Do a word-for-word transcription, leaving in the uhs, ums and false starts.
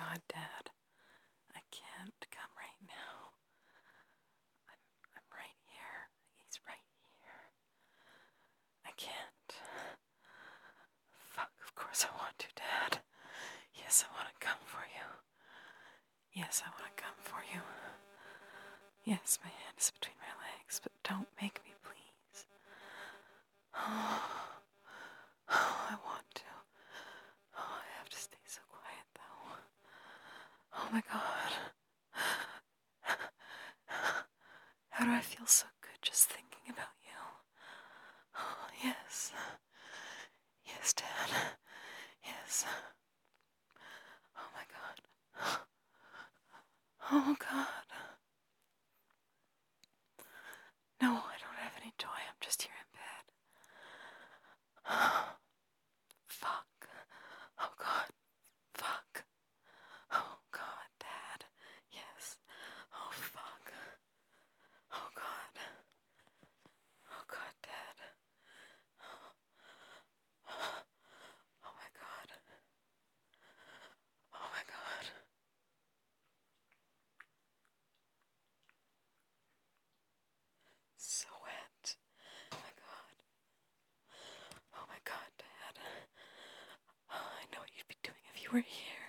God, Dad. I can't come right now. I'm, I'm right here. He's right here. I can't. Fuck, of course I want to, Dad. Yes, I want to come for you. Yes, I want to come for you. Yes, my hand is between my legs, but don't make me, please. Oh, oh, I want to. Oh, I have to stay so quiet, though. Oh my God. How do I feel so good just thinking about you? Oh, yes. Yes, Dad. Yes. Oh my God. Oh God. No, I don't have any joy. I'm just here in bed. Fuck. Oh God. Fuck. Oh God, Dad. Yes. Oh fuck. Oh God. Oh God, Dad. Oh my God. Oh my God. So wet. Oh my God. Oh my God, Dad. Oh, I know what you'd be doing if you were here.